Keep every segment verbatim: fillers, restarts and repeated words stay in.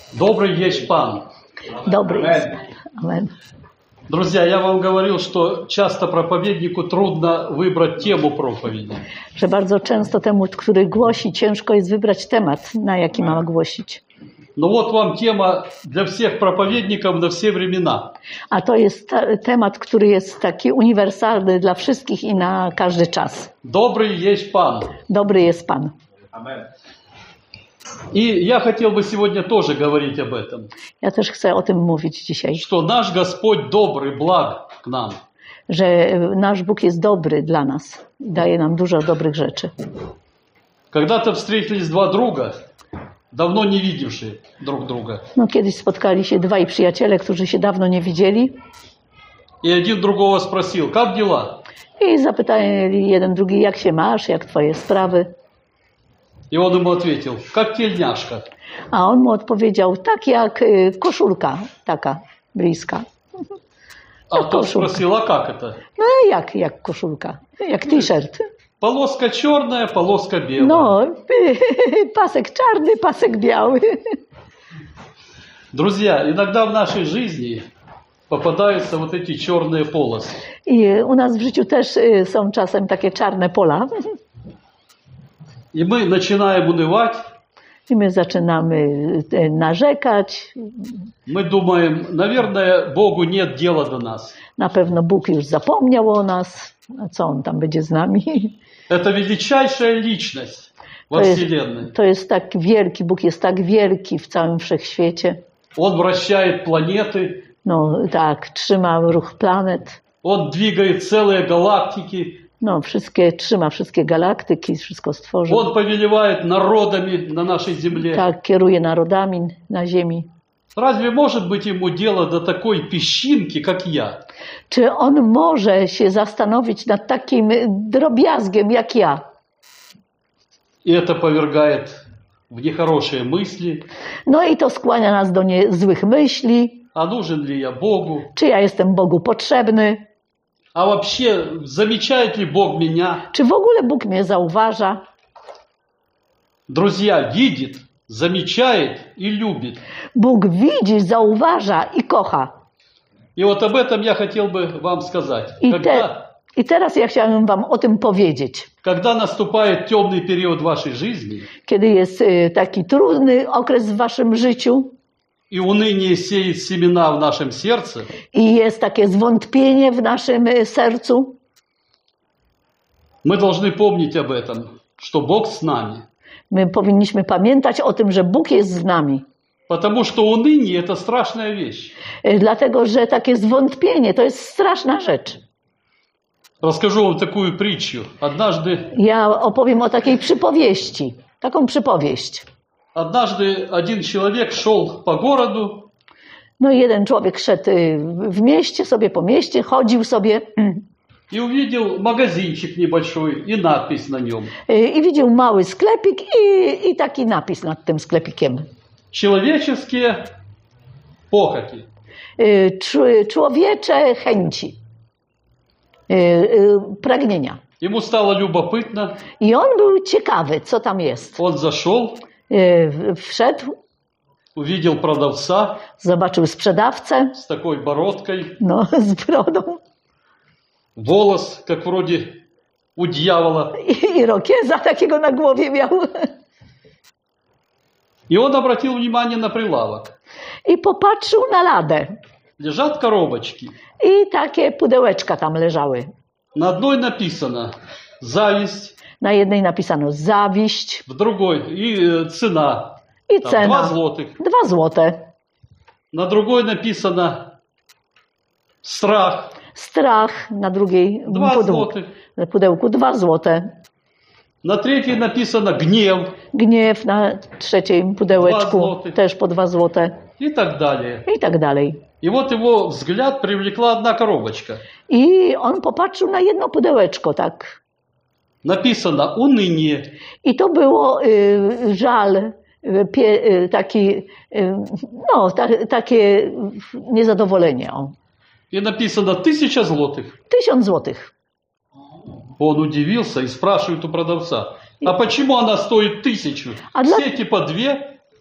Добрый есть Пан. Dobry jest Pan. Amen. Друзья, я вам говорил, что часто проповеднику трудно выбрать тему проповеди. Że bardzo często temu, który głosi, ciężko jest wybrać temat, na jaki ma głosić. Но вот вам тема для всех проповедников на все времена. A to jest ta, temat, który jest taki uniwersalny dla wszystkich i na każdy czas. Добрый есть Пан. Dobry jest Pan. Amen. И я хотел бы сегодня тоже говорить об этом. Ja też chcę o tym mówić dzisiaj. Что наш Господь добрый, благ к нам. Że nasz Bóg jest dobry dla nas. Daje nam dużo dobrych rzeczy. Когда-то встретились два друга, давно не видевшие друг друга. No, kiedyś spotkali się dwaj przyjaciele, którzy się dawno nie widzieli. И один другого спросил, как дела? I zapytali jeden drugi, jak się masz, jak twoje sprawy. И он ему ответил, как тельняшка. A on mu odpowiedział, tak jak y, koszulka, taka bliska. А тот спросил, а как это? No jak, jak koszulka, jak t-shirt. Полоска черная, полоска белая. No, pasek czarny, pasek biały. Друзья, иногда в нашей жизни попадаются вот эти черные полосы. I u nas w życiu też y, są czasem takie czarne pola. И мы начинаем унывать. I my zaczynamy y, narzekać. Мы думаем, наверное, Богу нет дела до нас. Na pewno Bóg już zapomniał o nas. A co On tam będzie z nami? Это величайшая личность во To jest, Вселенной. to jest tak wielki, Bóg jest tak wielki w całym wszechświecie. Он вращает планеты, No tak, trzyma ruch planet. Он двигает целые галактики, No, wszystkie, trzyma wszystkie galaktyki, wszystko stworzył. Он повелевает народами на нашей земле. Tak, kieruje narodami na ziemi. Разве может быть ему дело до такой песчинки, как я? Czy on może się zastanowić nad takim drobiazgiem jak ja? И это повергает в нехорошие мысли. No i to skłania nas do nie, złych myśli. А нужен ли я Богу? Czy ja jestem Bogu potrzebny? А вообще, замечает ли Бог меня? Czy w ogóle Bóg mnie zauważa? Друзья, видит, замечает и любит. Bóg widzi, zauważa i kocha. И вот об этом я хотел бы вам сказать. I, Когда, te, I teraz ja chciałem wam o tym powiedzieć. когда наступает темный период вашей жизни, Kiedy jest y, taki trudny okres w waszym życiu и уныние сеет семена в нашем сердце, i jest takie zwątpienie w naszym y, sercu, мы должны помнить об этом, что Бог с нами. my powinniśmy pamiętać o tym, że Bóg jest z nami. Потому что уныние – это страшная вещь. Y, Dlatego, że takie zwątpienie to jest straszna rzecz. Расскажу вам такую притчу. Однажды, Ja opowiem o takiej przypowieści. Taką przypowieść. однажды один человек шел по городу, No i jeden człowiek szedł y, w mieście, sobie po mieście, chodził sobie и увидел магазинчик небольшой и надпись на нем. y, i widział mały sklepik i, i taki napis nad tym sklepikiem. Человеческие похоти. Y, cz- Człowiecze chęci, y, y, pragnienia. Ему стало любопытно. I on był ciekawy, co tam jest. Он зашел, Y, w- Wszedł, увидел продавца zobaczył sprzedawcę, с такой бородкой, no, z brodą волос, как вроде у дьявола. i, i rokieza takiego na głowie miał. И он обратил внимание на прилавок. I popatrzył na ladę. Лежат коробочки. I takie pudełeczka tam leżały. На одной написано «зависть», Na jednej napisano zawiść в другой и э, цена. i Tam cena dwa złotych. dwa złote. На другой написано «страх», Strach na drugiej два pudełku, злотых. pudełku dwa złote. На третьей написано «гнев» Gniew na trzecim Dwa pudełeczku złote. też po dwa złote и так далее. i tak dalej. И вот его взгляд привлекла одна коробочка. I on popatrzył na jedno pudełeczko, tak. Написано «уныние». I to było y, żal, y, pie, y, taki, y, no, ta, takie niezadowolenie. O. И написано «тысяча злотых». Tysiąc złotych. Он удивился и спрашивает у продавца, а почему она стоит тысячу? А для- Все типа две,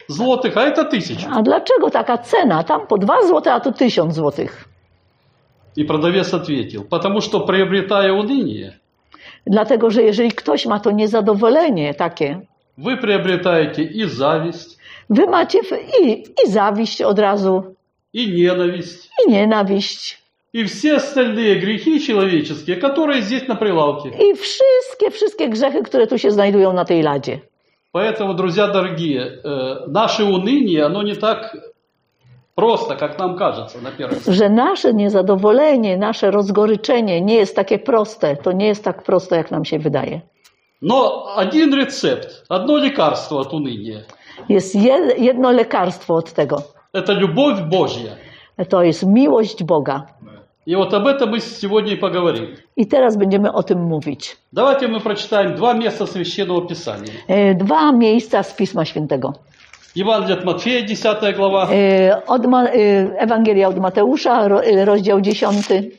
злотых, а это тысяча. A dlaczego taka cena? Tam po dwa złote, a tu tysiąc złotych. И продавец ответил, потому что, приобретая уныние, Dlatego, że jeżeli ktoś ma to niezadowolenie takie, вы приобретаете и зависть, wy macie w- i, i zawiść od razu, и ненависть, i nienawiść, и все остальные грехи человеческие, которые здесь на прилавке. i wszystkie, wszystkie grzechy, które tu się znajdują na tej ladzie. Поэтому, друзья дорогие, э, наше уныние, оно не так просто, как нам кажется на первый взгляд. Że nasze niezadowolenie, nasze rozgoryczenie nie jest takie proste. To nie jest tak proste, jak nam się wydaje. Но один рецепт, одно лекарство от уныния Jest je- jedno lekarstwo od tego. – это любовь Божья. To jest miłość Boga. И вот об этом мы сегодня и поговорим. I teraz będziemy o tym mówić. Давайте мы прочитаем два места Священного Писания. E, Dwa miejsca z Pisma Świętego. Евангелие от Матфея, десятая глава, E, Od Ma- e, Ewangelia od Mateusza, ro- e, rozdział dziesiąty,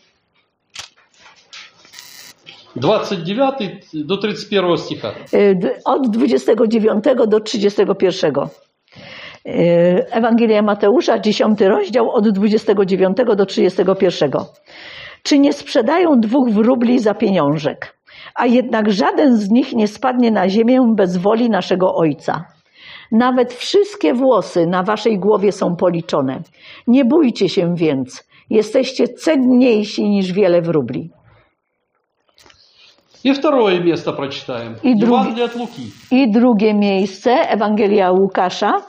двадцать девятый до тридцать первого стиха. e, d- od dwudziestego dziewiątego do trzydziestego pierwszego. E, Ewangelia Mateusza, dziesiąty rozdział, od dwudziestego dziewiątego do trzydziestego pierwszego. Czy nie sprzedają dwóch wróbli za pieniążek, a jednak żaden z nich nie spadnie na ziemię bez woli naszego Ojca? Nawet wszystkie włosy na waszej głowie są policzone. Nie bójcie się więc, jesteście cenniejsi niż wiele wróbli. И второе место прочитаем. И друг- Евангелие от Луки, I drugie miejsce, Ewangelia Łukasza,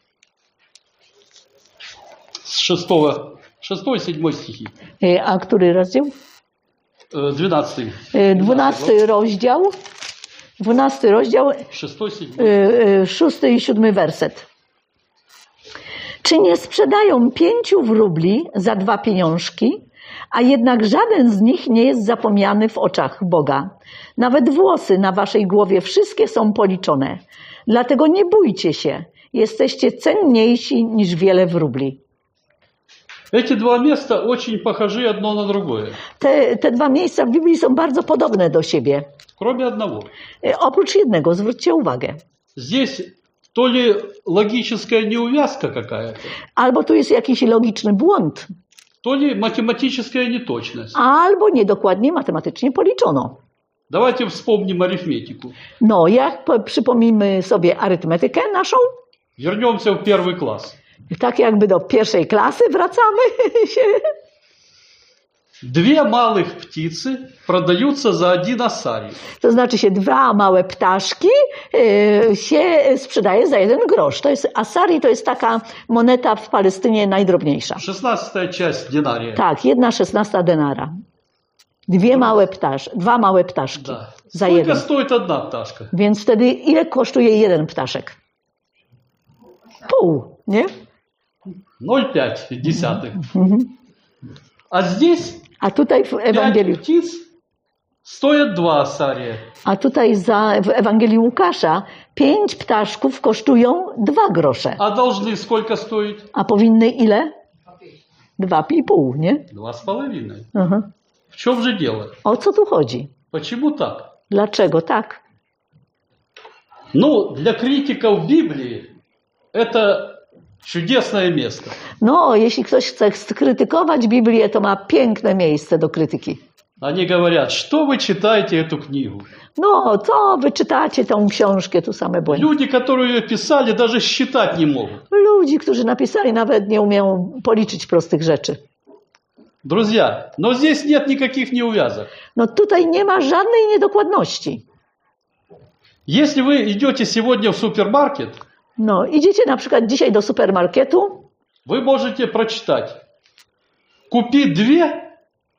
с шестого, шестой, седьмой стихи, y, a który rozdział? Э, двенадцатый, Y, Dwunasty rozdział, dwunasty rozdział, шестой, седьмой. y, y, szósty i siódmy werset. Czy nie sprzedają pięciu wróbli za dwa pieniążki, a jednak żaden z nich nie jest zapomniany w oczach Boga. Nawet włosy na waszej głowie wszystkie są policzone. Dlatego nie bójcie się, jesteście cenniejsi niż wiele wróbli. Эти два места очень похожи одно на другое, Te, te dwa miejsca w Biblii są bardzo podobne do siebie. кроме одного. E, Oprócz jednego, zwróćcie uwagę. Здесь то ли логическая неувязка какая-то, Albo tu jest jakiś logiczny błąd, то ли математическая неточность. albo niedokładnie matematycznie policzono. Давайте вспомним арифметику. No, jak po- przypomnimy sobie arytmetykę naszą, Вернемся в первый класс. tak jakby do pierwszej klasy wracamy się. Две малых птицы продаются за один асарий. To znaczy się dwa małe ptaszki y, się sprzedaje za jeden grosz. To jest asari, to jest taka moneta w Palestynie najdrobniejsza. Шестнадцатая часть динария. Tak, jedna szesnasta denara. Dwie małe ptasz, dwa małe ptaszki Да. za Сколько jeden. стоит одна пташка? Więc wtedy ile kosztuje jeden ptaszek? Pół, nie? ноль целых пять десятых. А здесь A tutaj w Ewangelii, пять птиц стоят два асария. a tutaj za, w Ewangelii Łukasza pięć ptaszków kosztują dwa grosze. А должны сколько стоить? A powinny ile? Dwa i pół, nie? Два с половиной. Aha. В чем же дело? O co tu chodzi? Почему так? Dlaczego tak? Ну, для критиков Библии это чудесное место. No, jeśli ktoś chce skrytykować Biblię, to ma piękne miejsce do krytyki. Они говорят, что вы читаете эту книгу? No, co wy czytacie tą książkę, tu same błędy. Люди, которые ее писали, даже считать не могут. Ludzi, którzy napisali, nawet nie umieją policzyć prostych rzeczy. Друзья, но здесь нет никаких неувязок. No tutaj nie ma żadnej niedokładności. Если вы идете сегодня в супермаркет, No, idziecie na przykład dzisiaj do supermarketu, вы можете прочитать. Купи две,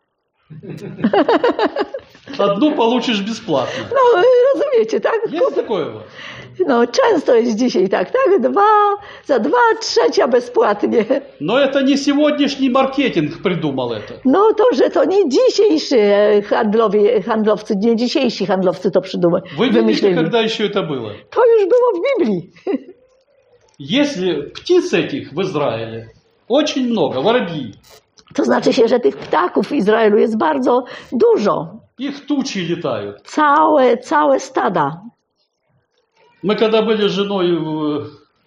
одну получишь бесплатно. no rozumiecie, tak? Есть такое у вас? No, często jest dzisiaj tak, tak? Dwa, za dwa, trzecia bezpłatnie. Но это не сегодняшний маркетинг придумал это. No to, że to nie dzisiejsi handlowie, handlowcy, nie dzisiejsi handlowcy to przydumali, Вы видите, wymyślili. когда еще это было? To już było w Biblii. Если птиц этих в Израиле очень много, воробьи, To znaczy się, że tych ptaków w Izraelu jest bardzo dużo. их тучи летают. Całe, całe stada. Мы когда были с женой в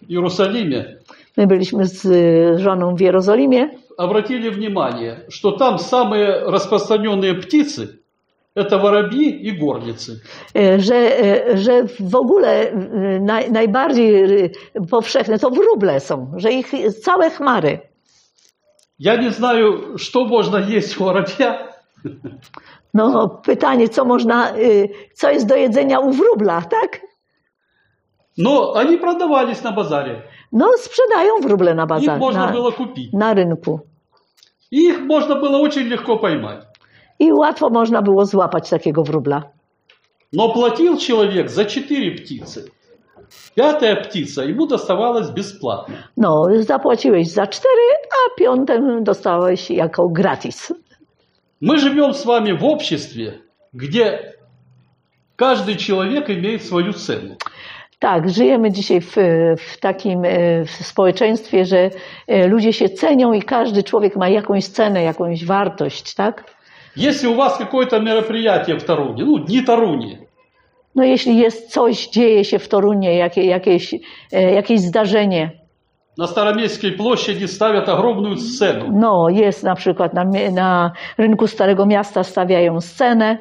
в Иерусалиме, My byliśmy z żoną w Jerozolimie. обратили внимание, что там самые распространенные птицы – это воробьи и горлицы. Że, że w ogóle naj, najbardziej powszechne to wróble są, że ich całe chmary. Я не знаю, что можно есть у воробья. No pytanie, co można, co jest do jedzenia u wróbla, tak? Но они продавались на базаре. No sprzedają wróble na Их bazarze, можно na, было купить. na rynku. И их можно было очень легко поймать. I łatwo można było złapać takiego wróbla. Но платил человек за четыре птицы. Пятая птица ему доставалась бесплатно. No, zapłaciłeś za cztery, a piątą dostałeś jako gratis. Мы живем с вами в обществе, где каждый человек имеет свою цену. Tak, żyjemy dzisiaj w, w takim w społeczeństwie, że ludzie się cenią i każdy człowiek ma jakąś cenę, jakąś wartość, tak? Если у вас какое-то мероприятие в Торуне, ну, дни Торуни, No jeśli jest coś, dzieje się w Torunie, jakie, jakieś, jakieś zdarzenie, на Староместской площади ставят огромную сцену. no jest na przykład na, na rynku Starego Miasta stawiają scenę,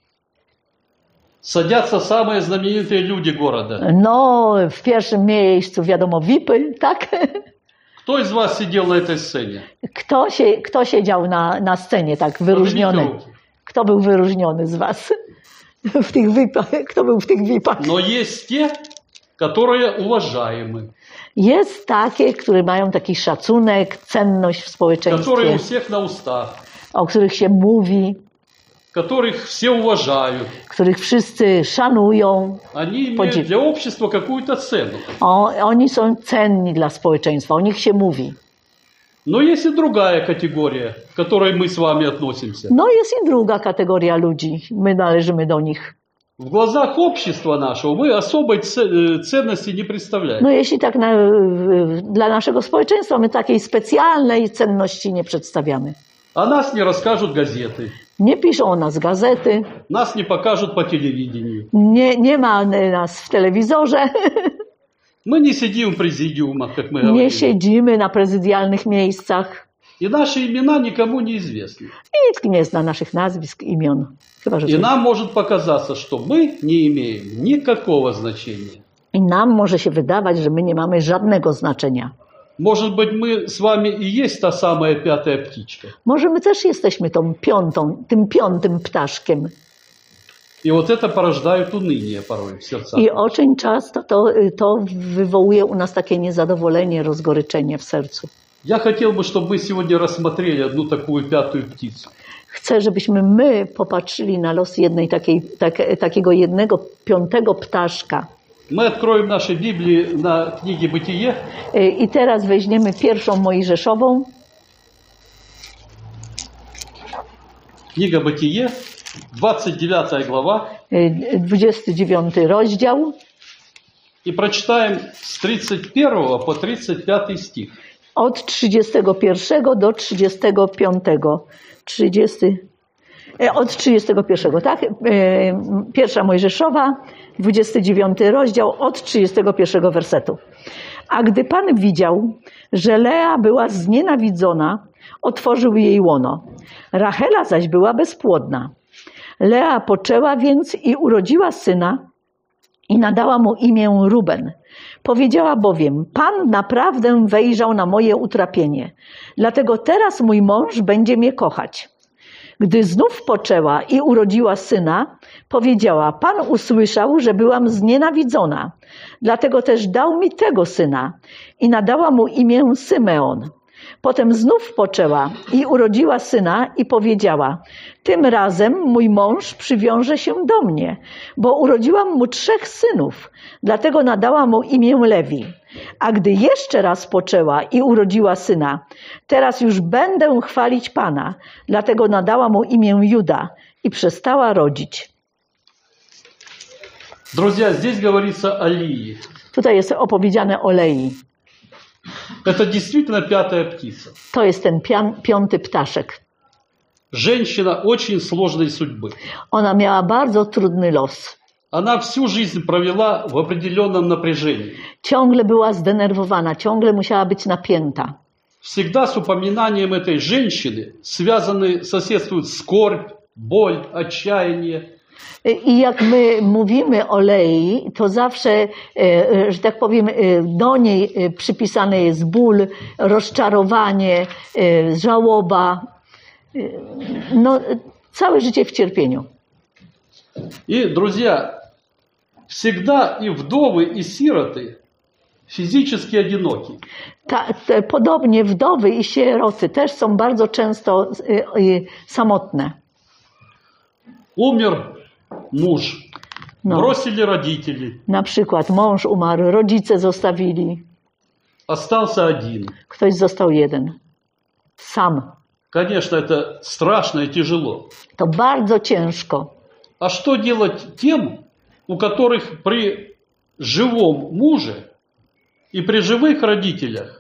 Садятся самые знаменитые люди города. no w pierwszym miejscu wiadomo V I P-y, tak? Кто из вас сидел на этой сцене? Kto, się, kto siedział na, na scenie tak wyróżniony? Kto był wyróżniony z was? W tych V I P-ach? Kto był w tych V I P-ach? Но есть те, которые уважаемы, Jest takie, które mają taki szacunek, cenność w которые społeczeństwie, у всех на устах, o których się mówi, которых все уважают. których wszyscy szanują. Они имеют Поdziw. для общества какую-то цену. O, oni są cenni dla społeczeństwa, o nich się mówi. Но есть и другая категория, к которой мы с вами относимся. No jest i druga kategoria ludzi, my należymy do nich. В глазах общества нашего мы особой ц- ценности не представляем. No jeśli tak na, dla naszego społeczeństwa my takiej specjalnej cenności nie przedstawiamy. О нас не расскажут газеты, Nie piszą o nas gazety, нас не покажут по телевидению. nie, nie ma nas w telewizorze, Мы не siedzimy в президиумах, как мы nie говорили. siedzimy na prezydialnych miejscach И наши имена никому не известны. i nikt nie zna naszych nazwisk, imion. Chyba, że И нам может показаться, что мы не имеем никакого значения. I nam może się wydawać, że my nie mamy żadnego znaczenia. Может быть, мы с вами и есть та самая пятая птичка. Może my też jesteśmy tą piątą, tym piątym ptaszkiem. И вот это порождает уныние порой в сердцах. I oczeń często to, to wywołuje u nas takie niezadowolenie, rozgoryczenie w sercu. Я хотел бы, чтобы мы сегодня рассмотрели одну такую пятую птицу. Chcę, żebyśmy my popatrzyli na los jednej takiej, tak, takiego jednego piątego ptaszka. Мы откроем наши Библии на книге «Бытие». I teraz weźmiemy pierwszą Mojżeszową, Книга «Бытие», двадцать девятая глава. dwudziesty dziewiąty rozdział. И прочитаем с тридцать первого по тридцать пятый стих. Od trzydziestego pierwszego do trzydziestego piątego. trzydziesty, e, od trzydziestego pierwszego, tak? E, Pierwsza Mojżeszowa, dwudziesty dziewiąty rozdział, od trzydziestego pierwszego wersetu. A gdy Pan widział, że Lea była znienawidzona, otworzył jej łono. Rachela zaś była bezpłodna. Lea poczęła więc i urodziła syna i nadała mu imię Ruben. Powiedziała bowiem, Pan naprawdę wejrzał na moje utrapienie, dlatego teraz mój mąż będzie mnie kochać. Gdy znów poczęła i urodziła syna, powiedziała, Pan usłyszał, że byłam znienawidzona, dlatego też dał mi tego syna i nadała mu imię Symeon. Potem znów poczęła i urodziła syna i powiedziała, tym razem mój mąż przywiąże się do mnie, bo urodziłam mu trzech synów, dlatego nadała mu imię Lewi. A gdy jeszcze raz poczęła i urodziła syna, teraz już będę chwalić Pana, dlatego nadała mu imię Juda i przestała rodzić. Друзья, здесь говорится о Лии. Tutaj jest opowiedziane o Lei. Это действительно пятая птица. To jest ten pian, piąty ptaszek. Женщина очень сложной судьбы. Ona miała bardzo trudny los. Она всю жизнь провела в определенном напряжении. Ciągle była zdenerwowana, ciągle musiała być napięta. Всегда с упоминанием этой женщины связаны, соседствуют скорбь, боль, отчаяние. I jak my mówimy o Lei, to zawsze, że tak powiem, do niej przypisany jest ból, rozczarowanie, żałoba. No, całe życie w cierpieniu. И, друзья, всегда и вдовы, и сироты физически одиноки. Ta, te, podobnie wdowy i sieroty też są bardzo często y, y, samotne. Умер муж, No. бросили родители, Na przykład mąż umarł, rodzice zostawili, остался один. ktoś został jeden. Sam. Конечно, это страшно и тяжело. To bardzo ciężko. А что делать тем, у которых при живом муже и при живых родителях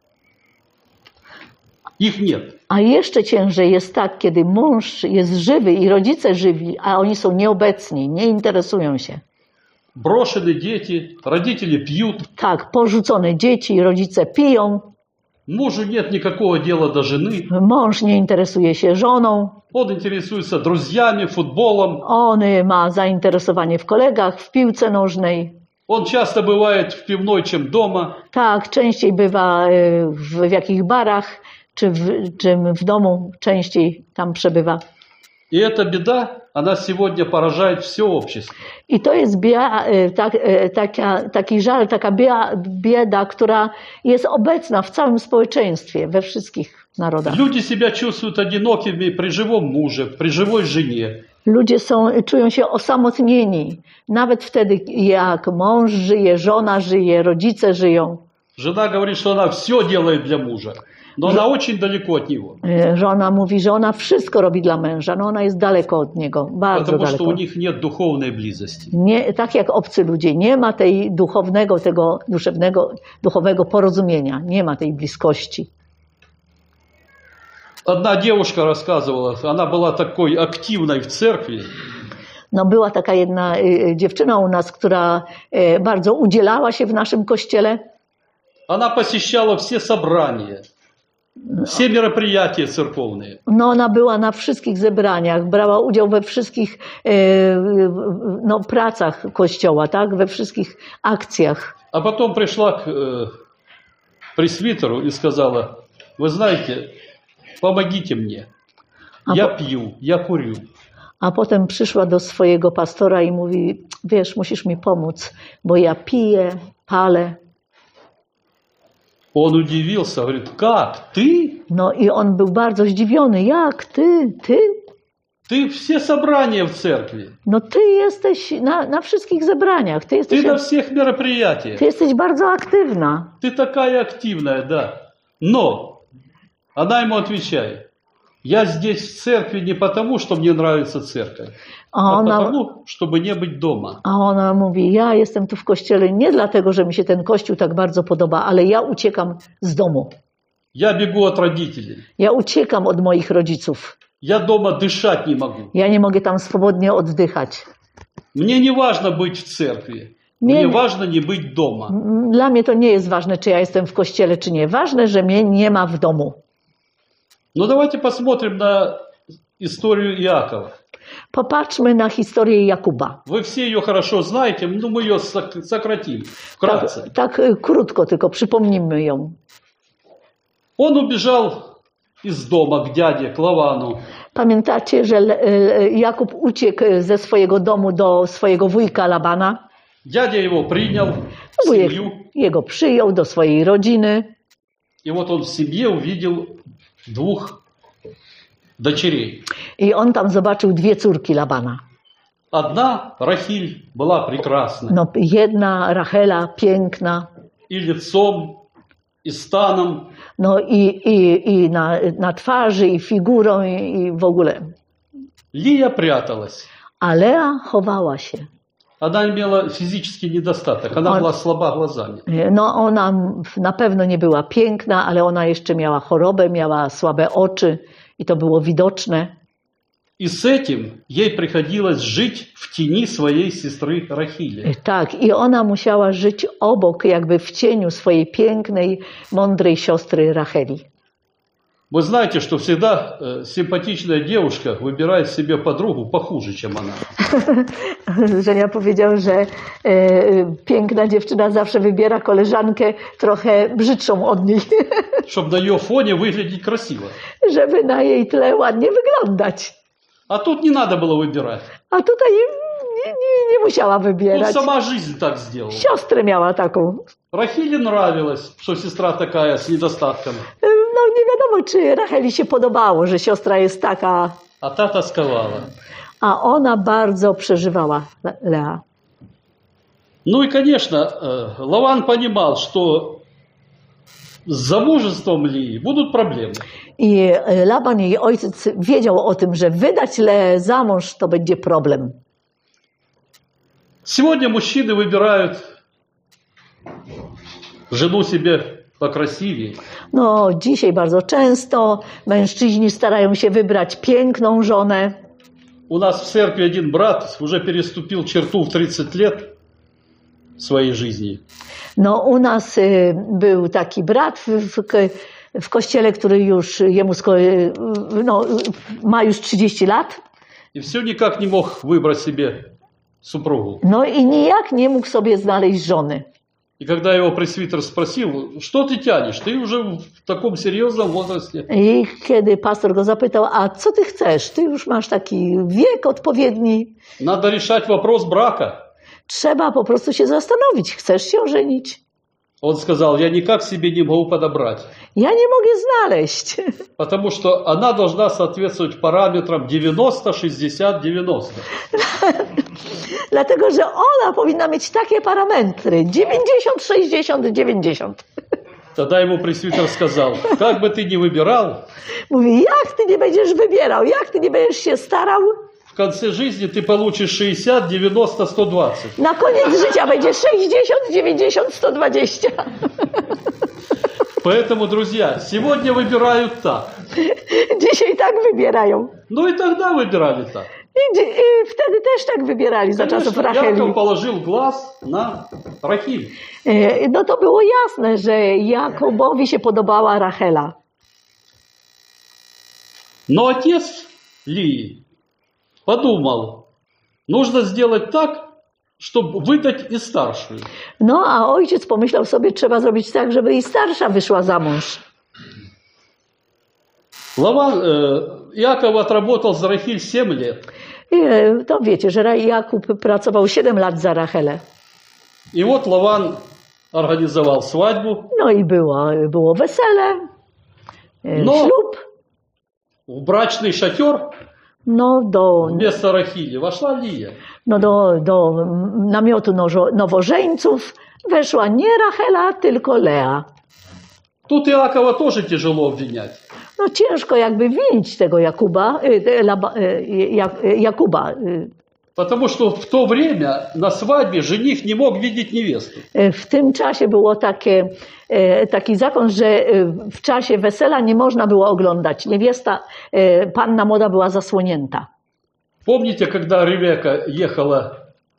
их нет? A jeszcze ciężej jest tak, kiedy mąż jest żywy i rodzice żywi, a oni są nieobecni, nie interesują się. Брошены дети, родители пьют. Tak, porzucone dzieci, rodzice piją, Мужу нет никакого дела до жены. mąż nie interesuje się żoną, Он интересуется друзьями, футболом. on ma zainteresowanie w kolegach, w piłce nożnej. Он часто бывает в пивной, чем дома. Tak, częściej bywa y, w, w jakich barach, czy w, czym w domu częściej tam przebywa. И эта беда, она сегодня поражает все общество. I to jest bia, y, tak, y, taka, taki żal, taka bia, bieda, która jest obecna w całym społeczeństwie, we wszystkich narodach. Люди себя чувствуют одинокими при живом муже, при живой жене. Ludzie są, czują się osamotnieni, nawet wtedy, jak mąż żyje, żona żyje, rodzice żyją. Жена говорит, что она все делает для мужа, но она очень далеко от него. Y, Żona mówi, że ona wszystko robi dla męża, no ona jest daleko od niego, bardzo Потому что daleko. у них нет духовной близости. Nie, tak jak obcy ludzie, nie ma tej duchownego, tego duszewnego, duchowego porozumienia, nie ma tej bliskości. Одна девушка рассказывала, она была такой активной в церкви. No była taka jedna y, dziewczyna u nas, która y, bardzo udzielała się w naszym kościele. Она посещала все собрания, все мероприятия церковные. No ona była na wszystkich zebraniach, brała udział we wszystkich y, y, no, pracach kościoła, tak? We wszystkich akcjach. А потом пришла к э, пресвитеру и сказала, вы знаете, помогите мне, я пью, я курю. A potem przyszła do swojego pastora i mówi, wiesz, musisz mi pomóc, bo ja piję, palę. Он удивился, говорит, как, ты? No i on był bardzo zdziwiony. Jak ty? Ty? Ты все собрания в церкви, No ty jesteś na, na wszystkich zebraniach. Ty jesteś, ты на всех мероприятиях, ty jesteś bardzo aktywna. ты такая активная, да. Но она ему отвечает, я здесь в церкви не потому, что мне нравится церковь, A а ona, потому, чтобы не быть дома. a ona mówi, ja jestem tu w kościele nie dlatego, że mi się ten kościół tak bardzo podoba, ale ja uciekam z domu. Я бегу от родителей, Ja uciekam od moich rodziców. я дома дышать не могу. Ja nie mogę tam swobodnie oddychać. Мне не важно быть в церкви, Не- мне важно не быть дома. Dla mnie to nie jest ważne, czy ja jestem w kościele, czy nie. Ważne, że mnie nie ma w domu. Но давайте посмотрим на историю Иакова. Popatrzmy na historię Jakuba. Вы все ее хорошо знаете, но мы ее сок- сократим вкратце. Tak, tak y, krótko, tylko przypomnijmy ją. Он убежал из дома к дяде, к Лавану. Pamiętacie, że Le- y, Jakub uciekł ze swojego domu do swojego wujka Labana? Дядя его принял в Wujek семью. jego przyjął do swojej rodziny. И вот он в семье увидел двух дочерей. I on tam zobaczył dwie córki Labana. Одна, Рахиль, была прекрасна. No, jedna Rachela, piękna, И лицом, и станом. no i, i, i na, na twarzy, i figurą, i, i w ogóle. Лия пряталась. A Lea chowała się. Она имела физический недостаток. Она Он- была слаба глазами. No ona na pewno nie była piękna, ale ona jeszcze miała chorobę, miała słabe oczy i to było widoczne. И с этим ей приходилось жить в тени своей сестры Рахили. Tak, i ona musiała żyć obok, jakby w cieniu swojej pięknej, mądrej siostry Racheli. Вы знаете, что всегда э, симпатичная девушка выбирает себе подругу похуже, чем она. Żenia powiedział, że e, piękna dziewczyna zawsze wybiera koleżankę trochę brzydszą od niej, Чтобы на ее фоне выглядеть красиво. żeby na jej tle ładnie wyglądać. А тут не надо было wybирать. A tutaj nie, nie, nie musiała Тут wybierać. сама жизнь так сделала. Siostrę miała taką. Рахиле нравилось, что сестра такая с недостатками. No nie wiadomo, czy Racheli się podobało, że siostra jest taka, А та тосковала. a ona bardzo przeżywała Lea. Ну и, конечно, э, Лаван понимал, что с замужеством Лии будут проблемы. I Laban, jej ojciec, wiedział o tym, że wydać Leę za mąż to będzie problem. Сегодня мужчины выбирают жену себе покрасивее. No, dzisiaj bardzo często mężczyźni starają się wybrać piękną żonę. У нас в церкви один брат уже переступил черту в тридцать лет своей жизни. No, u nas y, był taki brat w, w, w kościele, który już jemu sko- y, no, ma już trzydzieści lat. И все никак не мог выбрать себе супругу. No i nijak nie mógł sobie znaleźć żony. И когда его пресвитер спросил, что ты тянешь, ты уже в таком серьезном возрасте. I kiedy pastor go zapytał, a co ty chcesz? Ty już masz taki wiek odpowiedni. Надо решать вопрос брака. Trzeba po prostu się zastanowić, chcesz się żenić? Он сказал, я никак себе не могу подобрать. Ja nie mogę znaleźć, Потому что она должна соответствовать параметрам девяносто, шестьдесят, девяносто. dlatego że ona powinna mieć takie parametry, dziewięćdziesiąt, sześćdziesiąt, dziewięćdziesiąt. Тогда ему пресвитер сказал, как бы ты ни выбирал, Mówi, jak ty nie będziesz wybierał, jak ty nie będziesz się starał, в конце жизни ты получишь шестьдесят, девяносто, сто двадцать. na koniec życia będzie sześćdziesiąt, dziewięćdziesiąt, sto dwadzieścia. Поэтому, друзья, сегодня выбирают так. Dzisiaj tak wybierają. Ну и тогда wybирали так. I, dzi- I wtedy też tak wybierali za czasów Конечно, Racheli. Яков положил глаз на Рахиль. E, No to było jasne, że Jakobowi się podobała Rachela. Но отец Лии подумал, нужно сделать так, чтобы выдать и старшую. No a ojciec pomyślał sobie, trzeba zrobić tak, żeby i starsza wyszła za mąż. Лаван, э, Яков отработал за Рахиль семь лет. I, e, to wiecie, że Ra- Jakub pracował siedem lat za Rachelę. И вот Лаван организовал свадьбу. No i było, było wesele, e, No. ślub. В брачный шатер No do, вместо Рахили вошла Лия. no do, do namiotu nożo- nowożeńców weszła nie Rachela, tylko Lea. Тут Иакова тоже тяжело обвинять. No ciężko jakby winić tego Jakuba, y, y, Laba, y, Jak- y, Jakuba. y. Потому что в то время на свадьбе жених не мог видеть невесту. Y, W tym czasie było takie, y, taki zakon, że y, w czasie wesela nie można było oglądać. Niewiesta, y, panna młoda była zasłonięta. Помните, когда Ревека ехала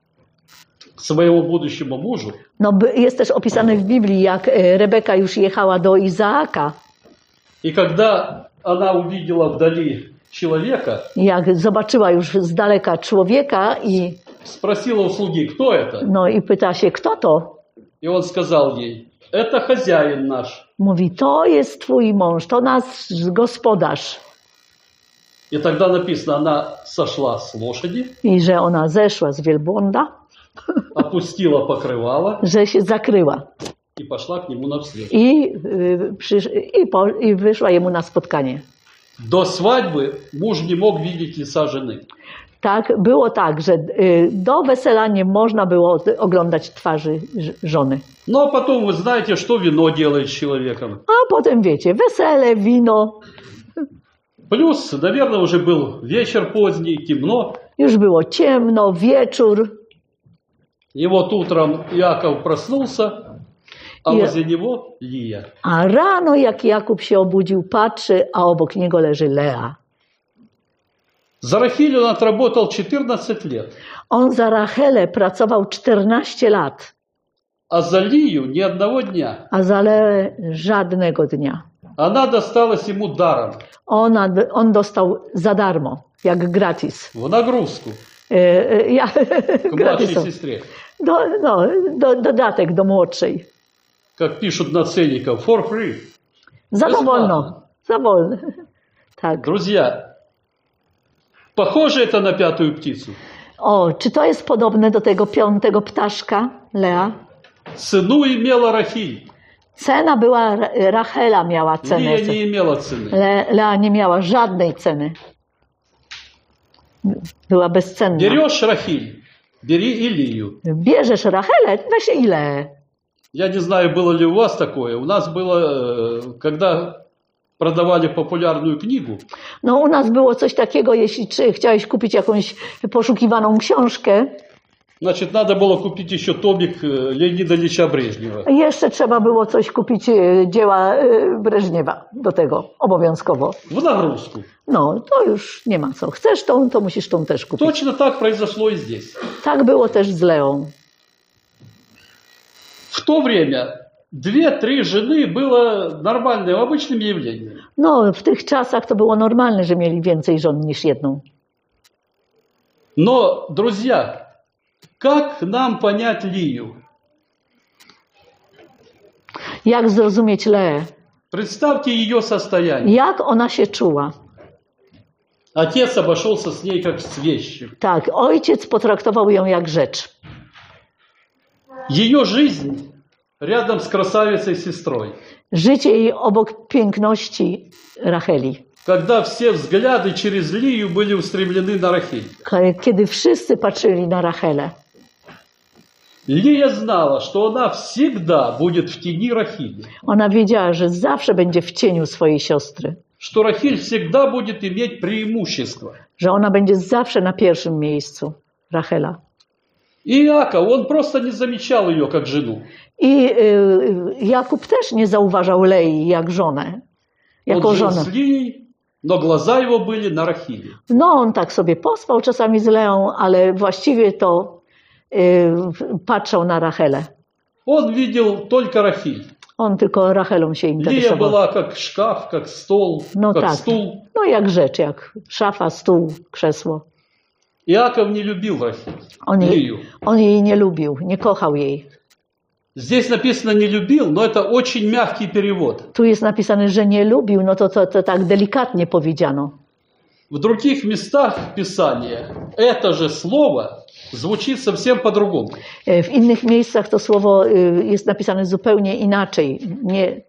к своему будущему мужу, No, by- jest też opisane w Biblii, jak y, Rebeka już jechała do Izaaka, и когда она увидела вдали человека, jak zobaczyła już z daleka człowieka i, спросила у слуги, кто это? no, i pyta się, kto to? И он сказал ей, это хозяин наш. Mówi, to jest twój mąż, to nasz gospodarz. И тогда написано, она сошла с лошади, I że ona zeszła z wielbłąda, опустила покрывало że się zakryła. и пошла к нему навстречу. I, y, przysz, i, po, i wyszła jemu na spotkanie. До свадьбы муж не мог видеть лица жены. Tak, było tak, że y, do wesela nie można było oglądać twarzy ż- żony. Но потом вы знаете, что вино делает с человеком. A potem wiecie, wesele, wino, Плюс, наверное, уже был вечер поздний, темно. już było ciemno, wieczór. И вот утром Иаков проснулся, а Я- возле него Лия. A rano, jak Jakub się obudził, patrzy, a obok niego leży Lea. За Рахиль он отработал четырнадцать лет, On za Rachelę pracował czternaście lat, а за Лию ни одного дня. a za Leę żadnego dnia. Она досталась ему даром, Ona, on dostał za darmo, jak gratis. в nagrózку, E, e, Ja, к младшей gratisom. сестре. Do, no, do, dodatek do młodszej. Как пишут на ценниках, for free. Za Bezpłatno. wolno. Za wolno. Tak. Друзья, похоже это на пятую птицу. O, czy to jest podobne do tego piątego ptaszka, Lea? Цену имела Рахиль, Cena była, Rachela miała cenę. Лия не имела цены. Le, Lea nie miała żadnej ceny. Była bezcenna. Берешь Рахиль, бери и Лию. Bierzesz Rachelę, weź ile? Я не знаю, было ли у вас такое. У нас было, э, когда продавали популярную книгу, No u nas było coś takiego, jeśli czy chciałeś kupić jakąś poszukiwaną książkę, значит, надо было купить еще томик э, Леонида Ильича Брежнева. jeszcze trzeba było coś kupić, e, dzieła e, Breżniewa do tego, obowiązkowo. В nagrózку. No, to już nie ma co. Chcesz tą, to musisz tą też kupić. Точно так произошло и здесь. Tak było też z Leą. В то время две-три жены было нормальным, обычным явлением. No, w tych czasach to było normalne, że mieli więcej żon niż jedną. Но, друзья, как нам понять Лию? Jak zrozumieć Leę? Представьте ее состояние. Jak ona się czuła? Отец обошелся с ней как с вещью. Tak, ojciec potraktował ją jak rzecz. Ее жизнь рядом с красавицей-сестрой. Życie jej obok piękności Racheli. Когда все взгляды через Лию были устремлены на Рахиль. Kiedy wszyscy patrzyli na Rachelę. Лия знала, что она всегда будет в тени Рахили. Ona wiedziała, że zawsze będzie w cieniu swojej siostry. Что Рахиль всегда будет иметь преимущество. Że ona będzie zawsze na pierwszym miejscu. Rachela. И Иаков, он просто не замечал ее как жену. I y, Jakub też nie zauważał Lei jak żonę. Jako Он жил żonę. с Лией, но глаза его были на Рахиле. No on tak sobie pospał czasami z Leą, ale właściwie to y, patrzał na Rachelę. Он видел только Рахиль. On tylko Rachelą się Лия interesował. была как шкаф, как стол, No как tak. стул. No jak rzecz, jak szafa, stół, krzesło. Иаков не любил Рахиль, On jej, Лию. on jej nie lubił, nie kochał jej. Здесь написано «не любил», но это очень мягкий перевод. Tu jest napisane, że nie lubił, no to, to, to tak delikatnie powiedziano. В других местах Писания это же слово звучит совсем по-другому. W innych miejscach to słowo y, jest napisane zupełnie inaczej. Nie,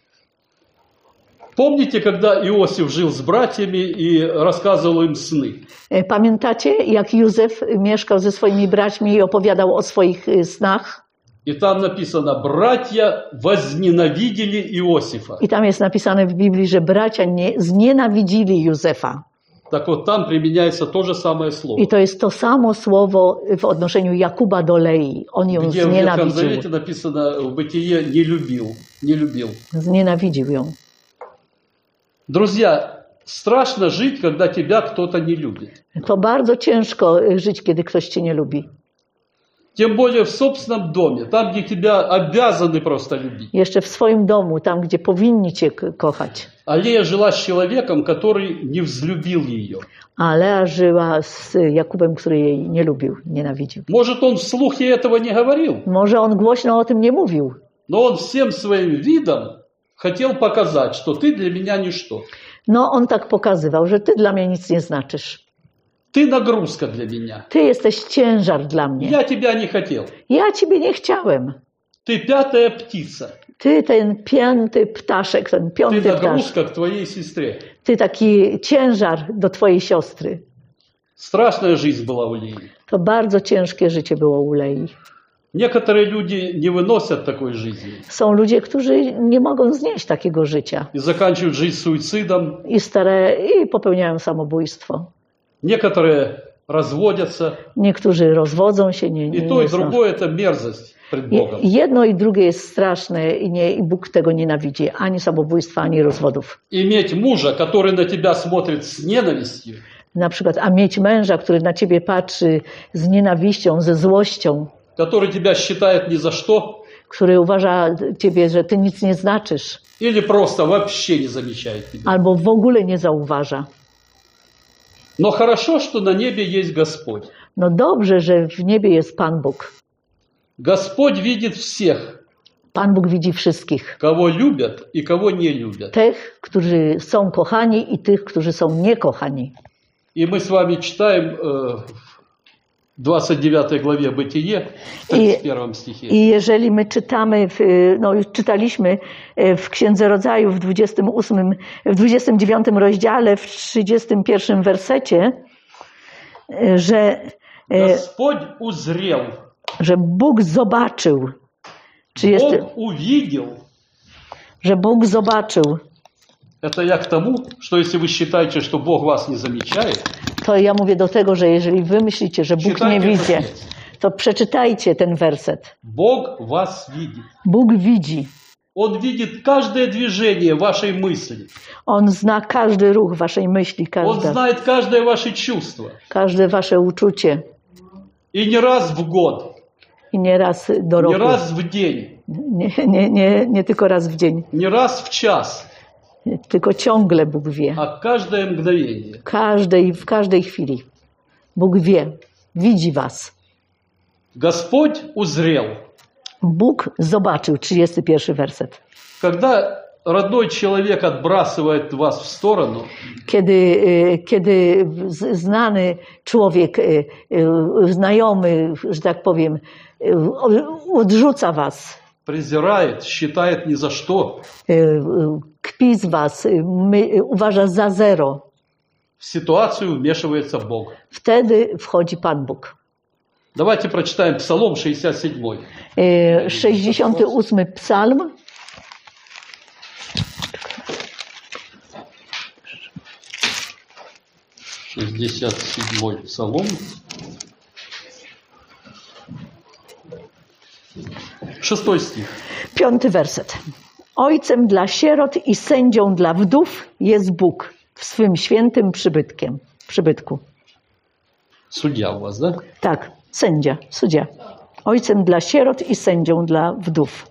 Помните, когда Иосиф жил с братьями и рассказывал им сны? E, Pamiętacie, jak Józef mieszkał ze swoimi braćmi i opowiadał o swoich y, snach? И там написано, братья возненавидели Иосифа. I tam jest napisane w Biblii, że bracia nie, znienawidzili Józefa. Так вот, там применяется то же самое слово. I to jest to samo słowo w odnoszeniu Jakuba do Lei. On ją Где в Ветхом znienawidził. Завете написано в Бытие «не любил», «не любил». Znienawidził ją. Друзья, страшно жить, когда тебя кто-то не любит. To bardzo ciężko y, żyć, kiedy ktoś cię nie lubi. Тем более в собственном доме, там, где тебя обязаны просто любить. Jeszcze w swoim domu, tam gdzie powinni cię k- kochać. А Лея жила с человеком, который не взлюбил ее. A Lea żyła z Jakubem, który jej nie lubił, nienawidził. Может, он вслух ей этого не говорил, Może on głośno o tym nie mówił, но он всем своим видом хотел показать, что ты для меня ничто. no on tak pokazywał, że ty dla mnie nic nie znaczysz. Ты нагрузка для меня. Ty jesteś ciężar dla mnie. Я тебя не хотел. Ja ciebie nie chciałem. Ты пятая птица. Ty ten piąty ptaszek, ten Ты piąty ptaszek. нагрузка к твоей сестре. Ty taki ciężar do twojej siostry. Страшная жизнь была у Лии. To bardzo ciężkie życie było u Lei. Некоторые люди не выносят такой жизни Są ludzie, którzy nie mogą znieść takiego życia и заканчивают жизнь суицидом. i, stare, i popełniają samobójstwo. Некоторые разводятся. Niektórzy rozwodzą się, nie, nie, И то, и nie są. другое – это мерзость пред Богом. Je- Jedno i drugie jest straszne i, nie, i Bóg tego nienawidzi. Ani samobójstwa, ani rozwodów. Иметь мужа, который на тебя смотрит с ненавистью, Na przykład, a mieć męża, który na ciebie patrzy z nienawiścią, ze złością, который тебя считает ни за что, który uważa ciebie, że ty nic nie znaczysz, или просто вообще не замечает тебя. albo w ogóle nie zauważa. Но хорошо, что на небе есть Господь. No dobrze, że w niebie jest Pan Bóg. Господь видит всех, Pan Bóg widzi wszystkich. кого любят и кого не любят. Tych, którzy są kochani i tych, którzy są niekochani. И мы с вами читаем э, в двадцать девятой главе Бытие, в тридцать первом стихе. I jeżeli my czytamy, w, no już czytaliśmy w Księdze Rodzaju w dwudziestym ósmym, w dwudziestym dziewiątym rozdziale, w trzydziestym pierwszym wersecie, że, Господь узрел, że Bóg zobaczył, czy jest, Бог увидел. że Bóg zobaczył. Это я к тому, что если вы считаете, что Бог вас не замечает, To ja mówię do tego, że jeżeli wy myślicie, że Bóg nie Czytajcie widzi, to jest. to przeczytajcie ten werset. Бог вас видит. Bóg widzi. Он видит каждое движение вашей мысли. On zna każdy ruch waszej myśli, Он każde, знает каждое ваше чувство. każde wasze uczucie. И не раз в год, I nie raz do не roku. раз в день, Nie, nie, nie, nie tylko raz w dzień. не раз в час, Tylko ciągle Bóg wie. а каждое mgновение. Każdej, w każdej chwili. Bóg wie. Widzi was. Господь узрел. Bóg zobaczył. trzydziesty pierwszy werset. Когда родной человек отбрасывает вас в сторону, Kiedy, y, kiedy z- znany człowiek, y, y, znajomy, że tak powiem, y, o- odrzuca was, презирает, считает ни за что, y, y, kpi z was, y, my, y, uważa za zero, в ситуацию вмешивается Бог. wtedy wchodzi Pan Bóg. Давайте прочитаем Псалом шестьдесят седьмой. Y, sześćdziesiąty ósmy psalm. шестьдесят седьмой Псалом. Шестой стих. Piąty werset. Ojcem dla sierot i sędzią dla wdów jest Bóg w swym świętym przybytkiem, przybytku. Судья у вас, да? Tak, sędzia, sędzia. Ojcem dla sierot i sędzią dla wdów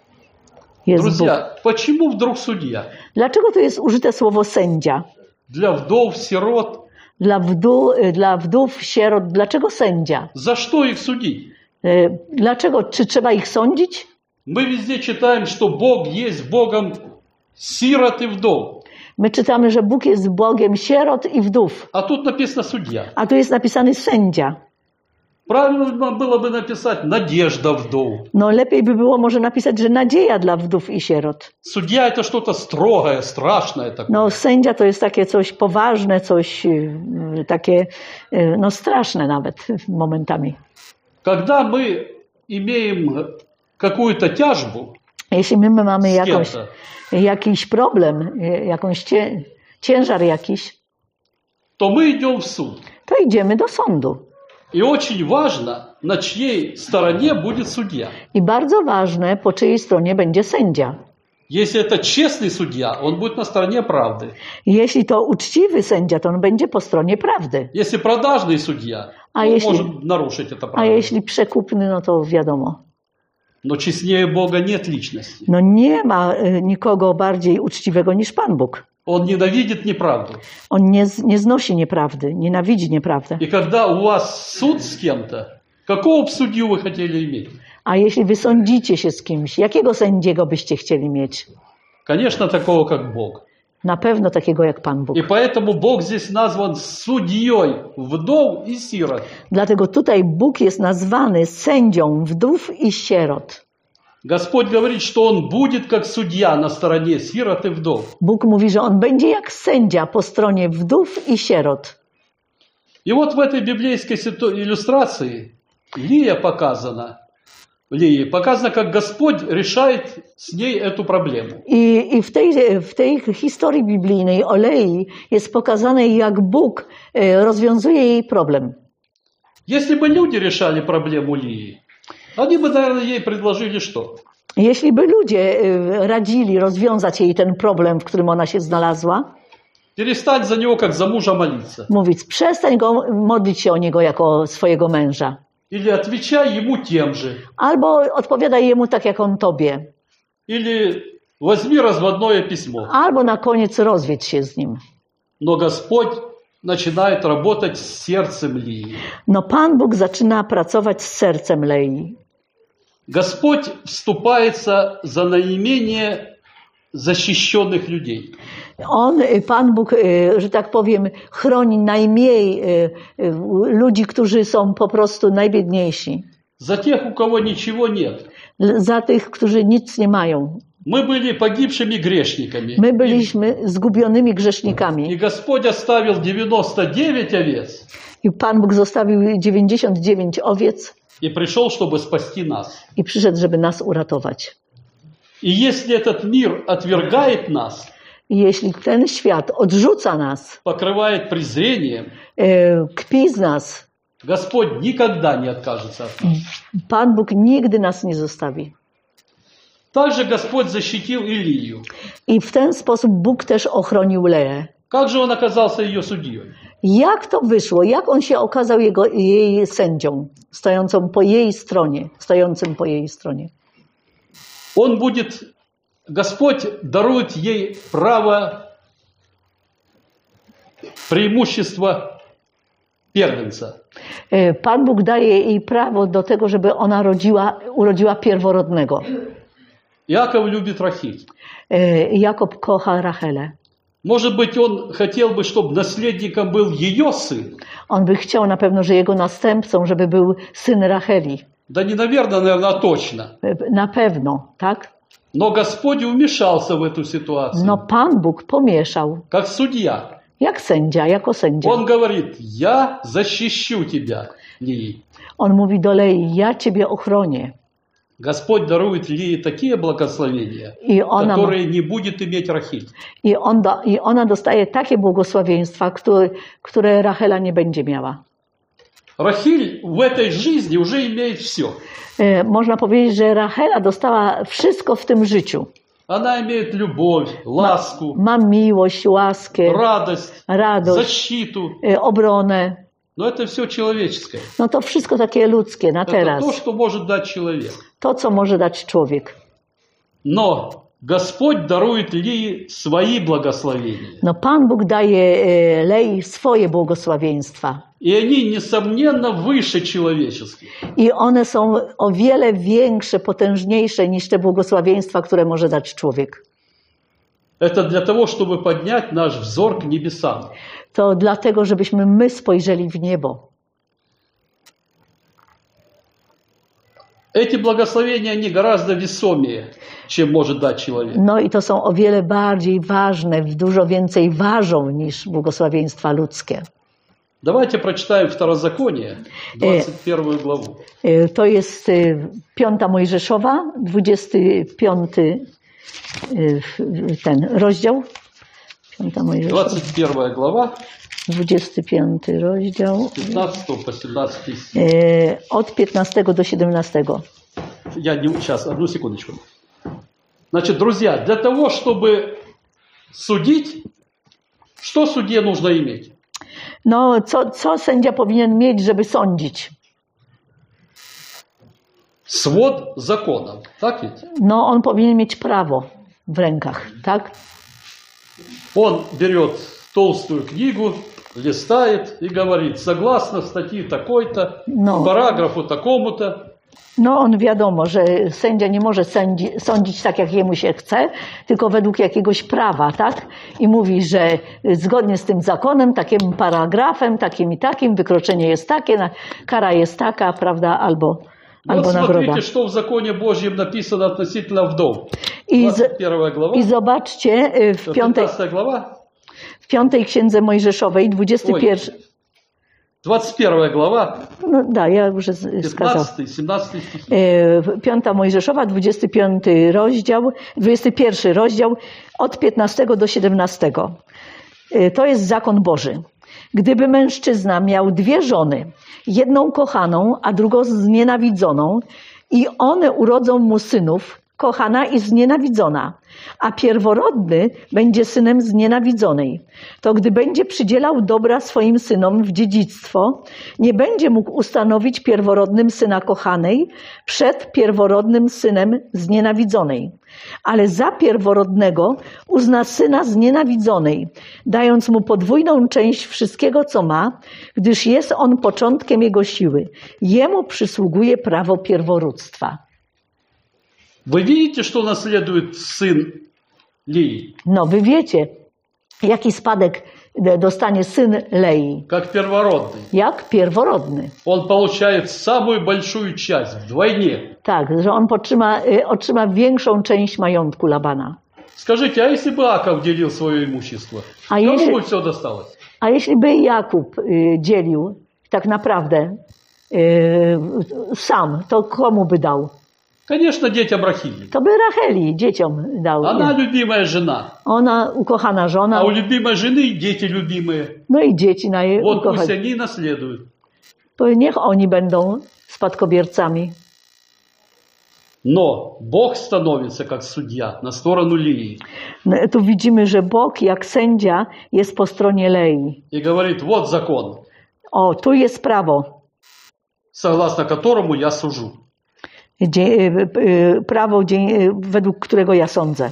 jest Bóg. Друзья, почему вдруг судья? Dlaczego tu jest użyte słowo sędzia? Для вдов, сирот. Dla, wdó, dla wdów, sierot, dlaczego sędzia? За что их судить? E, Dlaczego? Czy trzeba ich sądzić? Мы везде читаем, что Бог есть Богом сирот и вдов. My czytamy, że Bóg jest Bogiem sierot i wdów, А тут написано судья. a tu jest napisany sędzia. Правильно было бы написать надежда вдов. No lepiej by było może napisać, że nadzieja dla wdów i sierot. Судья это что-то строгое, страшное такое. No sędzia to jest takie coś poważne, coś y, takie y, no straszne nawet momentami. Когда мы имеем какую-то тяжбу Jeśli my mamy с jakąś, кем-то, jakiś problem, y, jakąś cie, ciężar jakiś, то мы идем в суд. to idziemy do sądu. И очень важно, на чьей стороне будет судья. I bardzo ważne, po czyjej stronie będzie sędzia. Если это честный судья, он будет на стороне правды. Jeśli to uczciwy sędzia, to on będzie po stronie prawdy. Если продажный судья, А он если- может нарушить это A право. jeśli przekupny, no to wiadomo. Но честнее Бога нет личности. No nie ma y, nikogo bardziej uczciwego niż Pan Bóg. Он ненавидит неправду. On nie, z- nie znosi nieprawdy, nienawidzi nieprawdę. И когда у вас суд с кем-то, какого бы судью вы хотели иметь? A jeśli wy sądzicie się z kimś, jakiego sędziego byście chcieli mieć? Конечно, такого, как Бог. Na pewno takiego jak Pan Bóg. И поэтому Бог здесь назван судьей вдов и сирот. Dlatego tutaj Bóg jest nazwany sędzią wdów i sierot. Господь говорит, что Он будет как судья на стороне сирот и вдов. Bóg mówi, że On będzie jak sędzia po stronie wdów i sierot. И вот в этой библейской ситу- иллюстрации Лия показана, Лии показано, как Господь решает с ней эту проблему. I, i w, tej, w tej historii biblijnej o Lei jest pokazane, jak Bóg e, rozwiązuje jej problem. Если бы люди решали проблему Лии, они бы, наверное, ей предложили что? Jeśli by ludzie e, radzili rozwiązać jej ten problem, w którym ona się znalazła, Перестань за него, как за мужа, молиться. Mówić, przestań go modlić się o niego jako swojego męża. Или отвечай ему тем же. Albo odpowiadaj jemu tak, jak on tobie. Или возьми разводное письмо. Albo na koniec rozwiedź się z nim. Но Господь начинает работать с сердцем Лии. No Pan Bóg zaczyna pracować z sercem Lei. Господь вступается за наименее защищенных людей. On, Pan Bóg, że tak powiem, chroni najmniej ludzi, którzy są po prostu najbiedniejsi. За тех, у кого ничего нет. Za tych, którzy nic nie mają. Мы были погибшими грешниками. My byliśmy zgubionymi grzesznikami. И Господь оставил девяносто девять овец. I Pan Bóg zostawił dziewięćdziesiąt dziewięć owiec И пришел, чтобы спасти нас. i przyszedł, żeby nas uratować. И если этот мир отвергает нас, I jeśli ten świat odrzuca nas, покрывает презрением, e, kpi z nas, Господь никогда не откажется от нас. Pan Bóg nigdy nas nie zostawi. Также Господь защитил Илию. I w ten sposób Bóg też ochronił Leę. Как же он оказался ее судьей? Jak to wyszło? Jak on się okazał jego, jej sędzią, stojącą po jej stronie, stojącym po jej stronie? Он будет, Господь дарует ей право, преимущество первенца. Pan Bóg daje jej prawo do tego, żeby ona rodziła, urodziła pierworodnego. Иаков любит Рахиль. Jakob kocha Rachelę. Может быть, он хотел бы, чтобы наследником был ее сын. On by chciał na pewno, że jego następcą, żeby był syn Racheli. Да не, наверное, наверное, точно. Na pewno, tak? Но Господь вмешался в эту ситуацию. No Pan Bóg pomieszał. Как судья. Jak sędzia, jako sędzia. Он говорит, я защищу тебя, Лии. On mówi do Lei, ja ciebie ochronię. Господь дарует Лии такие благословения, I ona, ma, которые не будет иметь Рахиль. i, on do, I ona dostaje takie błogosławieństwa, które, które Rachela nie będzie miała. Рахиль в этой жизни уже имеет все. E, można powiedzieć, że Rachela dostała wszystko w tym życiu. Она имеет любовь, ласку, Ma miłość, łaskę, радость, radość, защиту. e, obronę. Но это все человеческое. No to wszystko takie ludzkie na Это teraz. то, что может дать человек. To, co może dać człowiek. Но Господь дарует Лии свои благословения. No Pan Bóg daje e, Lei swoje błogosławieństwa. И они, несомненно, выше человеческих. I one są o wiele większe, potężniejsze niż te błogosławieństwa, które może dać człowiek. Это для того, чтобы поднять наш взор к небесам. To dlatego, żebyśmy my spojrzeli w niebo. Эти благословения, они гораздо весомее, чем может дать человек. No i to są o wiele bardziej ważne, dużo więcej ważą niż błogosławieństwa ludzkie. Давайте прочитаем Второзаконие, двадцать первую главу. E, To jest e, piąta Mojżeszowa, dwudziesty piąty e, ten rozdział. Piąta Mojżeszowa, двадцать первая глава, dwudziesty piąty rozdział. пятнадцатого по семнадцатый стих. E, Od piętnastego do siedemnastego. Я не, сейчас, одну секундочку. Значит, друзья, для того, чтобы судить, что судье нужно иметь? No, co, co sędzia powinien mieć, żeby sądzić? Свод законов, так ведь? No, on powinien mieć prawo w rękach, tak? Он берет толстую книгу, листает и говорит, согласно статье такой-то, No. параграфу такому-то, No, on wiadomo, że sędzia nie może sędzi, sądzić tak, jak jemu się chce, tylko według jakiegoś prawa, tak? I mówi, że zgodnie z tym zakonem, takim paragrafem, takim i takim, wykroczenie jest takie, na- kara jest taka, prawda, albo, Вот albo nagroda. смотрите, что в законе Божьем написано относительно вдов. I, двадцать z, первая глава, I zobaczcie, y, w piątej, пятнадцатая глава, w piątej księdze Mojżeszowej, dwudziesty pierwszy, двадцать первая глава, no da, ja już z- skazał. пятнадцатый семнадцатый стихи. E, Piąta Mojżeszowa, dwudziesty piąty rozdział, dwudziesty pierwszy rozdział, od piętnastego do siedemnastego. E, To jest zakon Boży. Gdyby mężczyzna miał dwie żony, jedną kochaną, a drugą znienawidzoną, i one urodzą mu synów, kochana i znienawidzona, a pierworodny będzie synem znienawidzonej. To gdy będzie przydzielał dobra swoim synom w dziedzictwo, nie będzie mógł ustanowić pierworodnym syna kochanej przed pierworodnym synem znienawidzonej. Ale za pierworodnego uzna syna znienawidzonej, dając mu podwójną część wszystkiego, co ma, gdyż jest on początkiem jego siły. Jemu przysługuje prawo pierworództwa. Вы видите, что наследует сын Лии? No, wy wiecie, jaki spadek dostanie syn Lei. Как первородный. Jak pierworodny. Он получает самую большую часть, вдвойне. Tak, że on otrzyma, otrzyma większą część majątku Labana. Скажите, а если бы Аков делил свое имущество, А кому если- бы все досталось? A jeśli by Jakub y, dzielił tak naprawdę y, sam, to komu by dał? Конечно, детям Рахили. To by Racheli, dzieciom dał. Она любимая жена. Ona ukochana żona, А у любимой жены дети любимые. no i dzieci na jej Вот пусть ukochane. они и наследуют. To niech oni będą spadkobiercami. Но Бог становится как судья на сторону Лии. No, tu widzimy, że Bóg jak sędzia jest po stronie Lei. И говорит, вот закон, O, tu jest prawo. согласно которому я сужу. Dzie, y, y, prawo, dzie, y, według którego ja sądzę.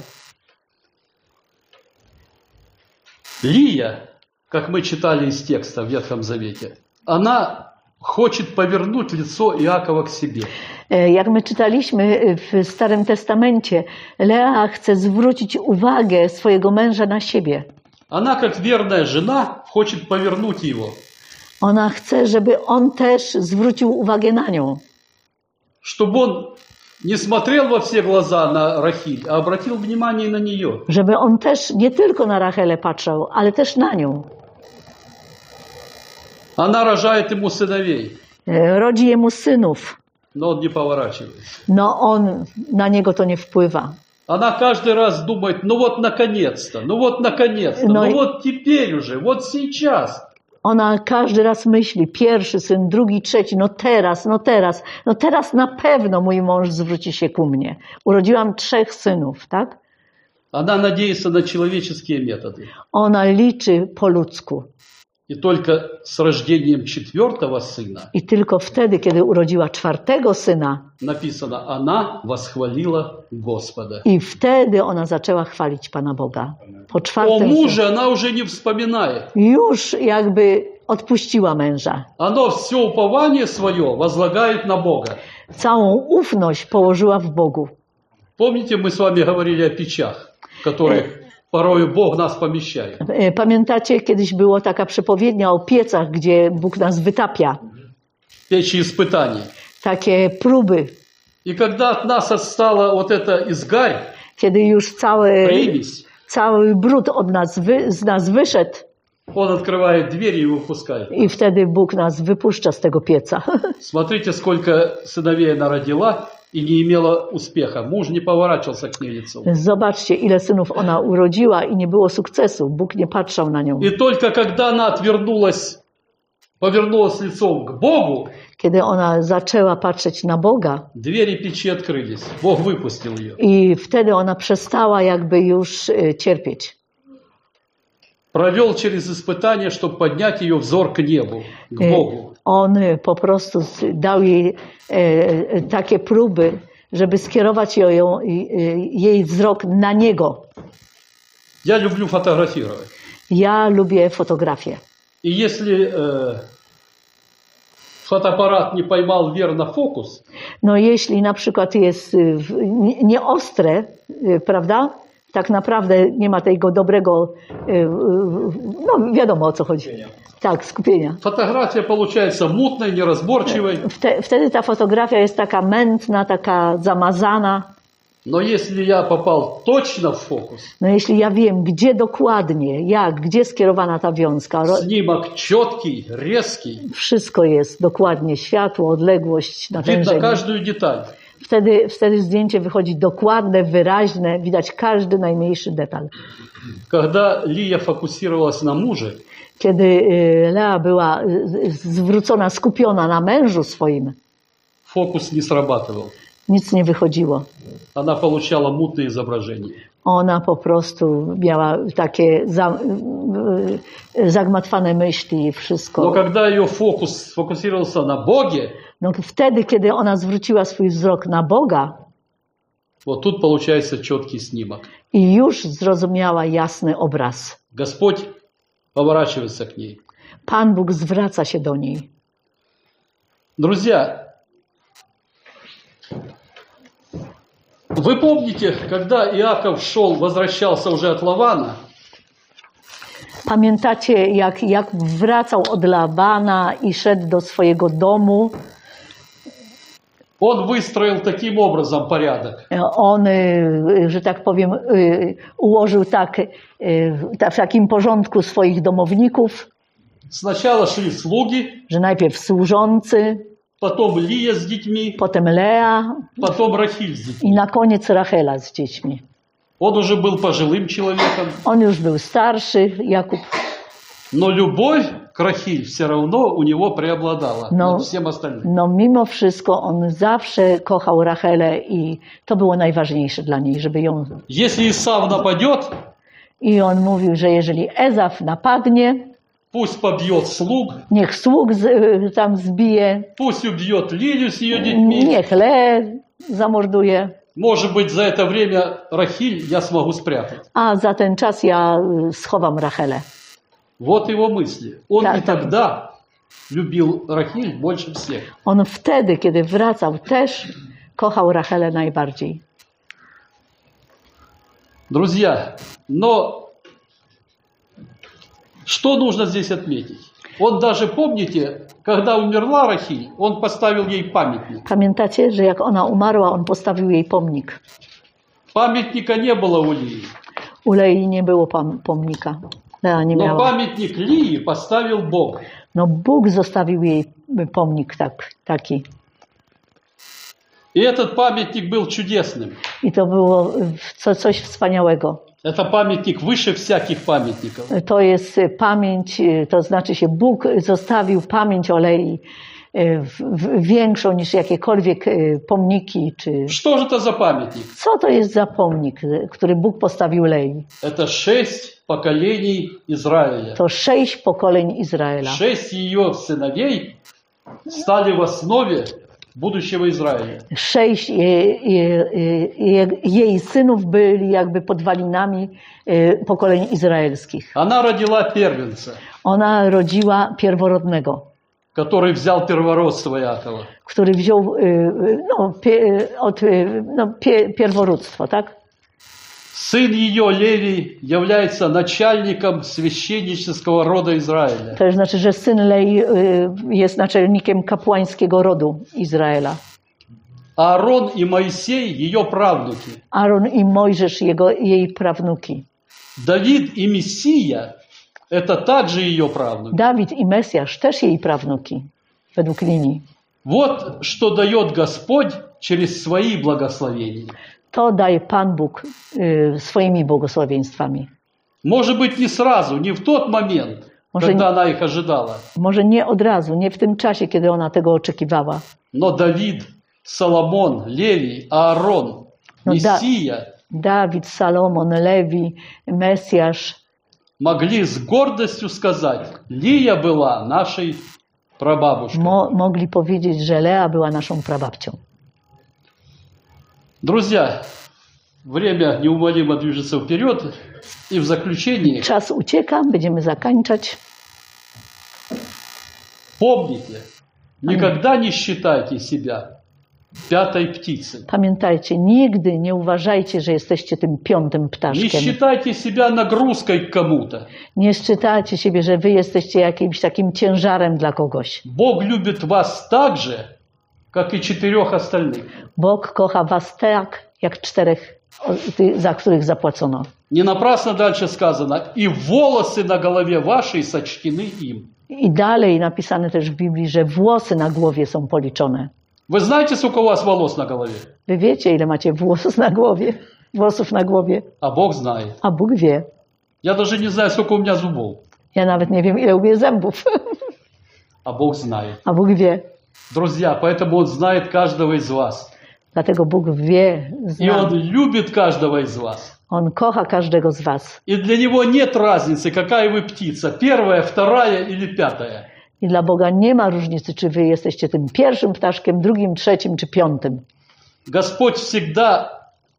Лия, как мы читали из текста в Ветхом Завете, она хочет повернуть лицо Иакова к себе. E, Jak my czytaliśmy w Starym Testamencie, Lea chce zwrócić uwagę swojego męża na siebie. Она, как верная жена, хочет повернуть его, Ona chce, żeby on też zwrócił uwagę na nią. чтобы он не смотрел во все глаза на Рахиль, а обратил внимание на нее. Żeby on też nie tylko na Rachelę patrzał, ale też na nią. Она рожает ему сыновей, E, Rodzi jemu synów. но он не поворачивается. No on, na niego to nie wpływa. Она каждый раз думает, ну вот наконец-то, ну вот наконец-то, Но ну и- вот теперь уже, вот сейчас. Ona każdy raz myśli, pierwszy syn, drugi, trzeci, no teraz, no teraz, no teraz na pewno mój mąż zwróci się ku mnie. Urodziłam trzech synów, tak? Она надеется на человеческие методы. Ona liczy po ludzku. И только с рождением четвертого сына I tylko wtedy, kiedy urodziła czwartego syna, написано, она восхвалила Господа. i wtedy ona zaczęła chwalić Pana Boga. Po О czwartym synu. муже она уже не вспоминает. Już jakby odpuściła męża. Оно все упование свое возлагает на Бога. Całą ufność położyła w Bogu. Помните, мы с вами говорили о печах, в которых порою Бог нас помещает. E, Pamiętacie, kiedyś była taka przepowiednia o piecach, gdzie Bóg nas wytapia. Печи испытаний. Takie próby, И когда от нас отстала вот эта изгарь, kiedy już cały, примесь, cały brud od nas, wy, z nas wyszedł Он открывает двери и выпускает. i wtedy Bóg nas wypuszcza z tego pieca. Смотрите, сколько сыновей она родила и не имела успеха. Муж не поворачивался к ней лицом. Zobaczcie, ile synów ona urodziła i nie było sukcesu. Bóg nie patrzał na nią. И только когда она отвернулась, повернулась лицом к Богу, Kiedy ona zaczęła patrzeć na Boga двери печи открылись. Бог wypuścił ее. i wtedy ona przestała jakby już y, cierpieć. Провел через испытание, чтобы поднять ее взор к небу, к Y, Богу. On y, po prostu z- dał jej e, e, takie próby, żeby skierować ją, ją, y, y, jej wzrok na Niego. Я люблю фотографировать. Ja lubię fotografię. И если э, фотоаппарат не поймал верно фокус, No jeśli na przykład jest y, w- nie- nieostre, y, prawda? Tak naprawdę nie ma tego dobrego, y, y, no wiadomo o co chodzi. Tak, skupienia. фотография получается мутной, неразборчивой. Wte, wtedy ta fotografia jest taka mętna, taka zamazana. Но если я попал точно в фокус, No jeśli ja wiem, gdzie dokładnie, jak, gdzie skierowana ta wiązka, ro- снимок четкий, резкий, wszystko jest dokładnie, światło, odległość, видно natężenie. каждую деталь. Wtedy, wtedy zdjęcie wychodzi dokładne, wyraźne, widać każdy najmniejszy detal. Когда Лия фокусировалась на муже, Kiedy y, Lea była y, z- zwrócona, skupiona na mężu swoim, фокус не срабатывал. Nic nie wychodziło. Она получала мутные изображения. Ona po prostu miała takie za, zagmatwane myśli i Но wszystko. когда ее фокус сфокусировался на Боге, No, wtedy, kiedy ona zwróciła swój wzrok na Boga вот тут получается четкий снимок. i już zrozumiała jasny obraz. Господь поворачивается к ней. Pan Bóg zwraca się do niej. Друзья, вы помните, когда Иаков шел, возвращался уже от Лавана, Pamiętacie, jak, jak wracał od Labana i szedł do swojego domu? он wystроил таким образом порядок. On, y, że tak powiem, y, ułożył tak, y, ta- w takim porządku swoich domowników, Сначала шли слуги, że najpierw służący, потом Лия с детьми, potem Lea потом Рахиль с детьми. i na koniec Rachela z dziećmi. Он уже был пожилым человеком, On już był starszy, Jakub, но любовь к Рахиль все равно у него преобладала No. над всем остальным. no mimo wszystko on zawsze kochał Rachelę i to było najważniejsze dla niej, żeby ją... Если Исав нападет, I on mówił, że jeżeli Ezaf napadnie, пусть побьет слуг, niech sług z, y, tam zbije, пусть убьет Лилию с ее детьми. niech Le zamorduje, Может быть, за это время Рахиль я смогу спрятать. a za ten czas ja y, schowam Rachelę. Вот его мысли. Он Да, и да. тогда любил Рахиль больше всех. On wtedy, kiedy wracał, też kochał Rachelę najbardziej. Друзья, но что нужно здесь отметить? Он даже, помните, когда умерла Рахиль, он поставил ей памятник. Pamiętacie, że jak ona umarła, on postawił jej pomnik. Памятника не было у Лии, U Lei nie było pam- pomnika. Lea nie но miała. памятник Лии поставил Бог. No Bóg zostawił jej pomnik tak, taki. И этот памятник был чудесным. I to było co, coś wspaniałego. Это памятник выше всяких памятников. To jest pamięć, to znaczy się Bóg zostawił pamięć o Lei w, w, większą niż jakiekolwiek pomniki. Czy... Что же это за памятник? Co to jest za pomnik, który Bóg postawił Lei? Это шесть поколений Израиля. To sześć pokoleń Izraela. Шесть ее сыновей стали в основе будущего Израиля. Sześć jej, jej, jej synów byli jakby podwalinami pokoleń izraelskich. Она родила первенца, Ona rodziła pierworodnego, который взял первородство Иакова. który wziął no, pie, od, no, pie, pierworództwo, tak? Сын ее, Левий, является начальником священнического рода Израиля. To znaczy, że syn Lei jest naczelnikiem kapłańskiego rodu Izraela. Аарон и Моисей – ее правнуки. Aaron i Mojżesz, jego, jej prawnuki. Давид и Мессия – это также ее правнуки. Dawid i Mesjasz też jej prawnuki, według linii. Вот что дает Господь через свои благословения. To daje Pan Bóg y, swoimi błogosławieństwami. Может быть, не сразу, не в тот момент, Może когда nie, она их ожидала. może nie od razu, nie w tym czasie, kiedy ona tego oczekiwała. Но Давид, Соломон, Левий, Аарон, No da, Мессия Dawid, Salomon, Lewi, Mesjasz могли с гордостью сказать: Лия была нашей прабабушкой. mo, mogli powiedzieć, że Lea była naszą prababcią. Друзья, время неумолимо движется вперед, и в заключении Czas ucieka, będziemy zakończać. помните, никогда не считайте себя пятой птицей. Pamiętajcie, nigdy nie uważajcie, że jesteście tym piątym Не ptaszkiem. считайте себя нагрузкой к кому-то. Nie szczytajcie siebie, że wy jesteście jakimś takim ciężarem dla kogoś. Бог любит вас так же, как и четырех остальных. Bóg kocha was tak, jak czterech, o, ty- za których zapłacono. Не напрасно дальше сказано: и волосы на голове вашей сочтены им. I dalej napisane też w Biblii, że włosy na głowie są policzone. Вы знаете, сколько у вас волос на голове? Wy wiecie, ile macie włosów na głowie, włosów na głowie, А Бог знает. a Bóg wie. Я даже не знаю, сколько у меня зубов. Ja nawet nie wiem, ile u mnie zębów, А Бог знает. a Bóg wie. Друзья, поэтому Он знает каждого из вас. Dlatego Bóg wie, И zna. Он любит каждого из вас. On kocha każdego z was. И для Него нет разницы, какая вы птица, первая, вторая или пятая. I dla Boga nie ma różnicy, czy wy jesteście tym pierwszym ptaszkiem, drugim, trzecim czy piątym. Господь всегда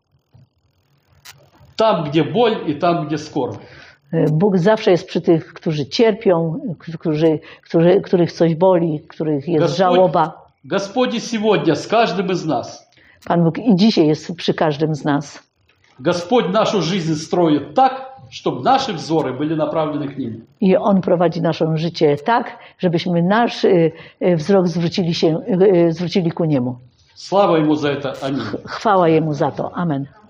там, где боль и там, где скорбь. Bóg zawsze jest przy tych, którzy cierpią, którzy, którzy, których coś boli, których jest Господь, żałoba. Господь и сегодня с каждым из нас. Pan Bóg i dzisiaj jest przy każdym z nas. Господь нашу жизнь строит так, чтобы наши взоры были направлены к Ним. I On prowadzi nasze życie tak, żebyśmy nasz y, y, wzrok zwrócili, się, y, y, zwrócili ku Niemu. Слава Ему за это. Аминь. Chwała Jemu za to. Amen.